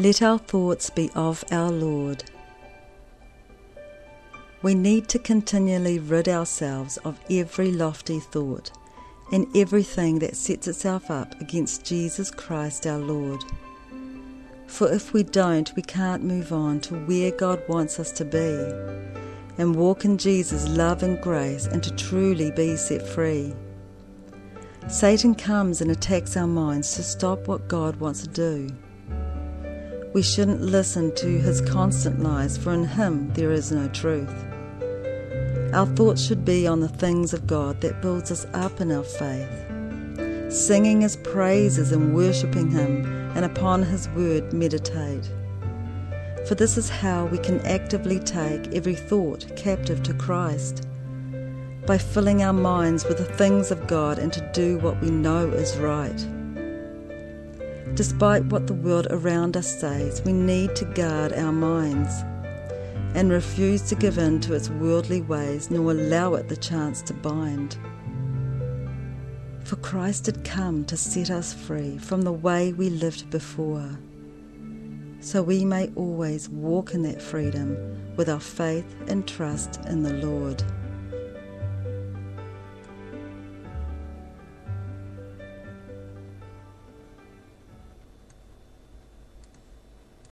Let our thoughts be of our Lord. We need to continually rid ourselves of every lofty thought and everything that sets itself up against Jesus Christ our Lord. For if we don't, we can't move on to where God wants us to be and walk in Jesus' love and grace and to truly be set free. Satan comes and attacks our minds to stop what God wants to do. We shouldn't listen to his constant lies, for in him there is no truth. Our thoughts should be on the things of God that builds us up in our faith, singing his praises and worshipping him, and upon his word meditate. For this is how we can actively take every thought captive to Christ, by filling our minds with the things of God and to do what we know is right. Despite what the world around us says, we need to guard our minds and refuse to give in to its worldly ways, nor allow it the chance to bind. For Christ had come to set us free from the way we lived before, so we may always walk in that freedom with our faith and trust in the Lord.